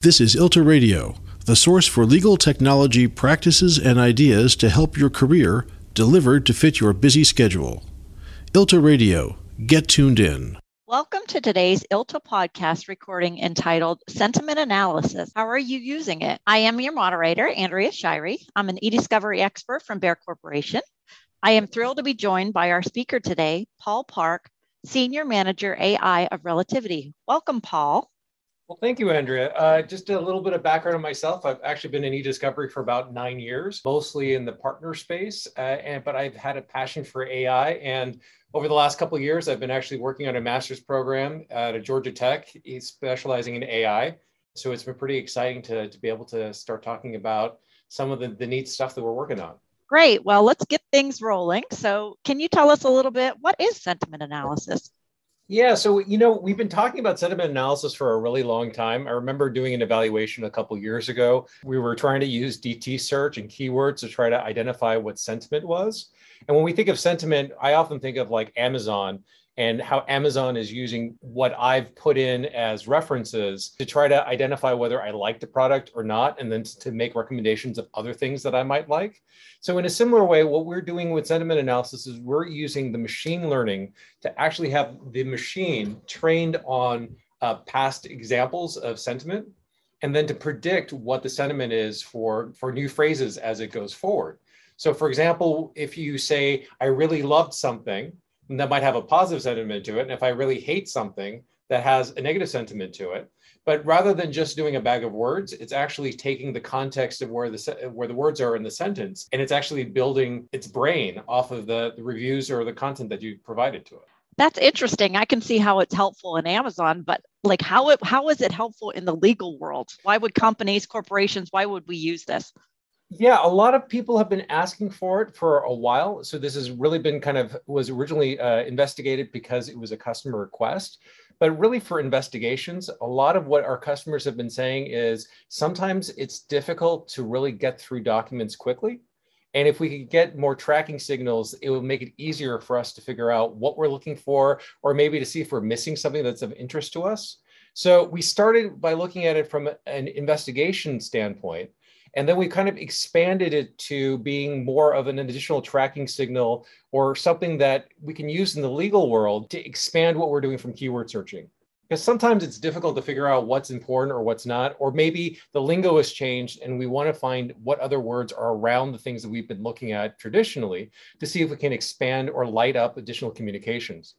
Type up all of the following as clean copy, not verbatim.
This is ILTA Radio, the source for legal technology practices and ideas to help your career, delivered to fit your busy schedule. ILTA Radio, get tuned in. Welcome to today's ILTA podcast recording entitled Sentiment Analysis. How are you using it? I am your moderator, Andrea Shirey. I'm an eDiscovery expert from Bayer Corporation. I am thrilled to be joined by our speaker today, Paul Park, Senior Manager AI of Relativity. Welcome, Paul. Well, thank you, Andrea. Just a little bit of background on myself. I've actually been in eDiscovery for about 9 years, mostly in the partner space, but I've had a passion for AI. And over the last couple of years, I've been actually working on a master's program at Georgia Tech, specializing in AI. So it's been pretty exciting to be able to start talking about some of the neat stuff that we're working on. Great. Well, let's get things rolling. So can you tell us a little bit, what is sentiment analysis? Yeah, so, we've been talking about sentiment analysis for a really long time. I remember doing an evaluation a couple of years ago. We were trying to use DT search and keywords to try to identify what sentiment was. And when we think of sentiment, I often think of like Amazon and how Amazon is using what I've put in as references to try to identify whether I like the product or not, and then to make recommendations of other things that I might like. So in a similar way, what we're doing with sentiment analysis is we're using the machine learning to actually have the machine trained on past examples of sentiment, and then to predict what the sentiment is for new phrases as it goes forward. So for example, if you say, I really loved something, that might have a positive sentiment to it. And if I really hate something, that has a negative sentiment to it. But rather than just doing a bag of words, it's actually taking the context of where the words are in the sentence, and it's actually building its brain off of the reviews or the content that you provided to it. That's interesting. I can see how it's helpful in Amazon, but like how is it helpful in the legal world? Why would companies, corporations, why would we use this? Yeah, a lot of people have been asking for it for a while. So this has really been was originally investigated because it was a customer request. But really for investigations, a lot of what our customers have been saying is sometimes it's difficult to really get through documents quickly. And if we could get more tracking signals, it will make it easier for us to figure out what we're looking for, or maybe to see if we're missing something that's of interest to us. So we started by looking at it from an investigation standpoint. And then we kind of expanded it to being more of an additional tracking signal or something that we can use in the legal world to expand what we're doing from keyword searching. Because sometimes it's difficult to figure out what's important or what's not, or maybe the lingo has changed and we want to find what other words are around the things that we've been looking at traditionally to see if we can expand or light up additional communications.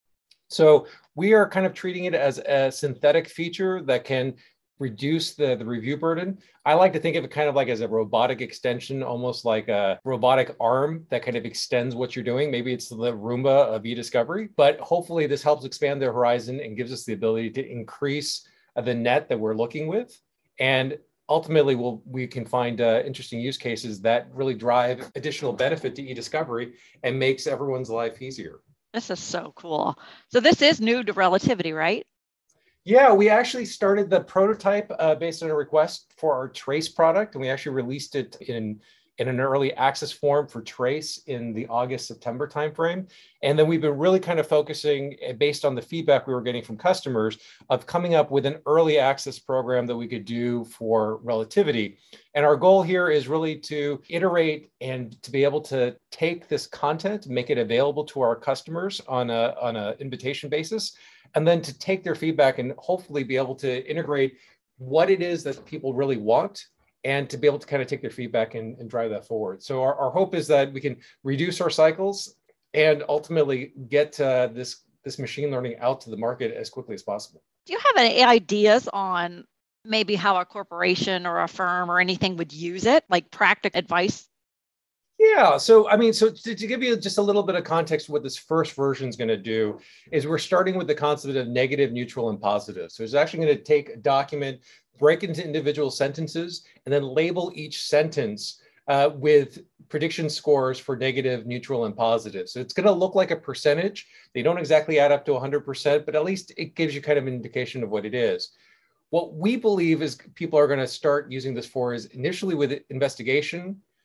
So we are kind of treating it as a synthetic feature that can reduce the review burden. I like to think of it kind of like as a robotic extension, almost like a robotic arm that kind of extends what you're doing. Maybe it's the Roomba of eDiscovery, but hopefully this helps expand the horizon and gives us the ability to increase the net that we're looking with. And ultimately, we can find interesting use cases that really drive additional benefit to eDiscovery and makes everyone's life easier. This is so cool. So this is new to Relativity, right? Yeah, we actually started the prototype based on a request for our Trace product, and we actually released it in an early access form for Trace in the August-September timeframe. And then we've been really kind of focusing, based on the feedback we were getting from customers, of coming up with an early access program that we could do for Relativity. And our goal here is really to iterate and to be able to take this content, make it available to our customers on an invitation basis, and then to take their feedback and hopefully be able to integrate what it is that people really want and to be able to kind of take their feedback and drive that forward. So our hope is that we can reduce our cycles and ultimately get this machine learning out to the market as quickly as possible. Do you have any ideas on maybe how a corporation or a firm or anything would use it, like practical advice? Yeah, so to give you just a little bit of context, what this first version is going to do is we're starting with the concept of negative, neutral, and positive. So it's actually going to take a document, break into individual sentences, and then label each sentence with prediction scores for negative, neutral, and positive. So it's going to look like a percentage. They don't exactly add up to 100%, but at least it gives you kind of an indication of what it is. What we believe is people are going to start using this for is initially with investigation,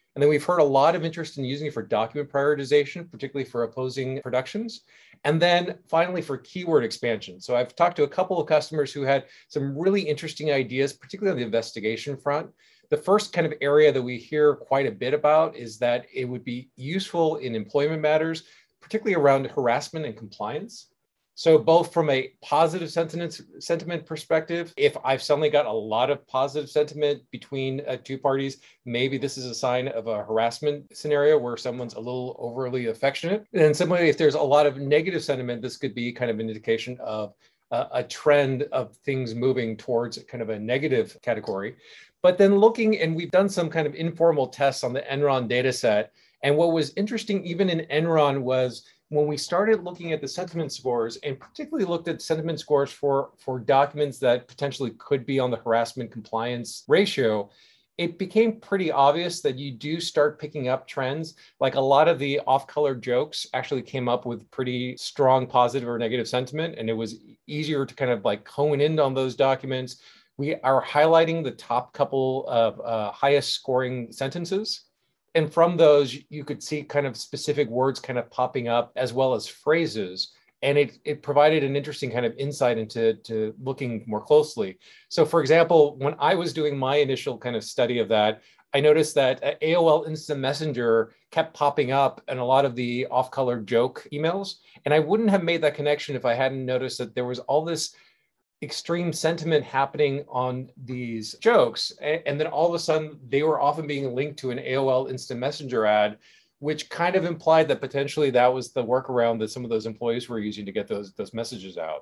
And then we've heard a lot of interest in using it for document prioritization, particularly for opposing productions. And then finally for keyword expansion. So I've talked to a couple of customers who had some really interesting ideas, particularly on the investigation front. The first kind of area that we hear quite a bit about is that it would be useful in employment matters, particularly around harassment and compliance. So both from a positive sentiment perspective, if I've suddenly got a lot of positive sentiment between two parties, maybe this is a sign of a harassment scenario where someone's a little overly affectionate. And similarly, if there's a lot of negative sentiment, this could be kind of an indication of a trend of things moving towards kind of a negative category. But then looking, and we've done some kind of informal tests on the Enron data set. And what was interesting even in Enron was when we started looking at the sentiment scores, and particularly looked at sentiment scores for documents that potentially could be on the harassment compliance ratio, it became pretty obvious that you do start picking up trends. Like a lot of the off-color jokes actually came up with pretty strong positive or negative sentiment, and it was easier to kind of like hone in on those documents. We are highlighting the top couple of highest scoring sentences. And from those, you could see kind of specific words kind of popping up as well as phrases. And it provided an interesting kind of insight into looking more closely. So for example, when I was doing my initial kind of study of that, I noticed that AOL Instant Messenger kept popping up in a lot of the off-color joke emails. And I wouldn't have made that connection if I hadn't noticed that there was all this extreme sentiment happening on these jokes. And then all of a sudden, they were often being linked to an AOL Instant Messenger ad, which kind of implied that potentially that was the workaround that some of those employees were using to get those messages out.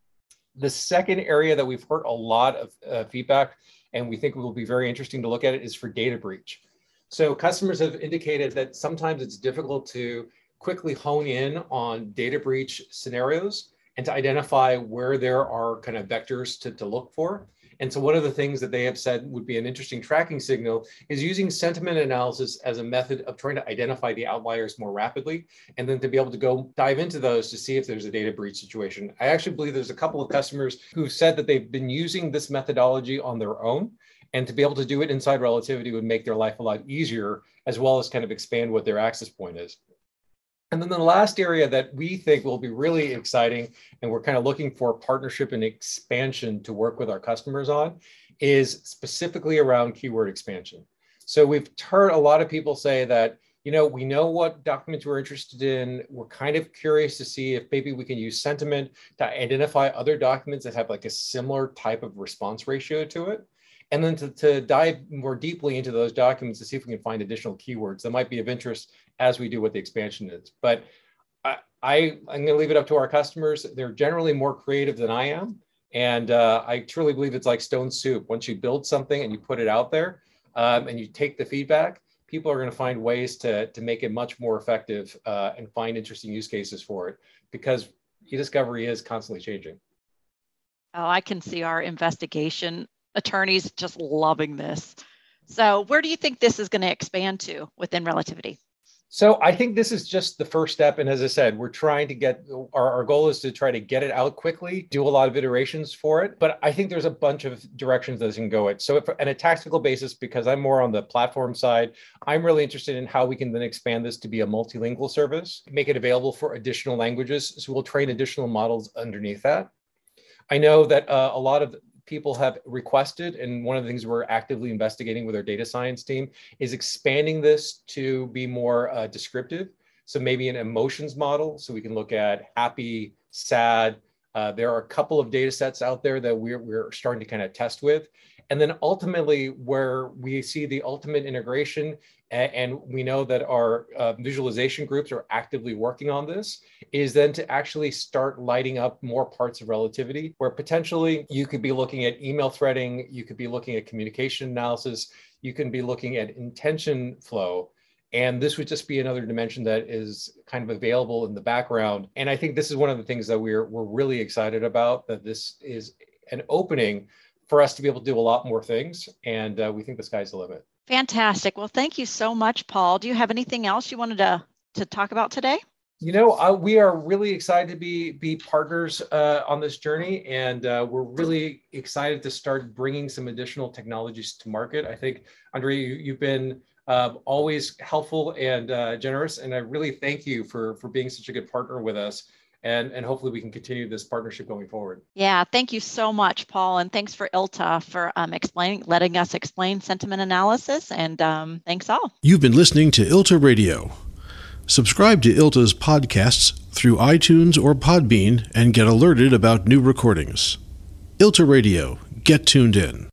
The second area that we've heard a lot of feedback, and we think will be very interesting to look at it, is for data breach. So customers have indicated that sometimes it's difficult to quickly hone in on data breach scenarios and to identify where there are kind of vectors to look for. And so one of the things that they have said would be an interesting tracking signal is using sentiment analysis as a method of trying to identify the outliers more rapidly, and then to be able to go dive into those to see if there's a data breach situation. I actually believe there's a couple of customers who've said that they've been using this methodology on their own, and to be able to do it inside Relativity would make their life a lot easier, as well as kind of expand what their access point is. And then the last area that we think will be really exciting, and we're kind of looking for partnership and expansion to work with our customers on, is specifically around keyword expansion. So we've heard a lot of people say that, you know, we know what documents we're interested in. We're kind of curious to see if maybe we can use sentiment to identify other documents that have like a similar type of response ratio to it. And then to dive more deeply into those documents to see if we can find additional keywords that might be of interest as we do what the expansion is. But I'm going to leave it up to our customers. They're generally more creative than I am. And I truly believe it's like stone soup. Once you build something and you put it out there and you take the feedback, people are going to find ways to make it much more effective and find interesting use cases for it, because e-discovery is constantly changing. Oh, I can see our investigation attorneys just loving this. So where do you think this is going to expand to within Relativity? So I think this is just the first step. And as I said, we're trying to get, our goal is to try to get it out quickly, do a lot of iterations for it. But I think there's a bunch of directions that it can go at. So if, on a tactical basis, because I'm more on the platform side, I'm really interested in how we can then expand this to be a multilingual service, make it available for additional languages. So we'll train additional models underneath that. I know that a lot of people have requested, and one of the things we're actively investigating with our data science team is expanding this to be more descriptive. So maybe an emotions model, so we can look at happy, sad. There are a couple of data sets out there that we're starting to kind of test with. And then ultimately, where we see the ultimate integration, and we know that our visualization groups are actively working on this, is then to actually start lighting up more parts of Relativity, where potentially you could be looking at email threading, you could be looking at communication analysis, you can be looking at intention flow. And this would just be another dimension that is kind of available in the background. And I think this is one of the things that we're really excited about, that this is an opening for us to be able to do a lot more things. And we think the sky's the limit. Fantastic. Well, thank you so much, Paul. Do you have anything else you wanted to talk about today? You know, we are really excited to be partners on this journey, and we're really excited to start bringing some additional technologies to market. I think, Andre, you've been Always helpful and generous. And I really thank you for being such a good partner with us. And hopefully we can continue this partnership going forward. Yeah, thank you so much, Paul. And thanks for ILTA for letting us explain sentiment analysis. And thanks all. You've been listening to ILTA Radio. Subscribe to ILTA's podcasts through iTunes or Podbean and get alerted about new recordings. ILTA Radio. Get tuned in.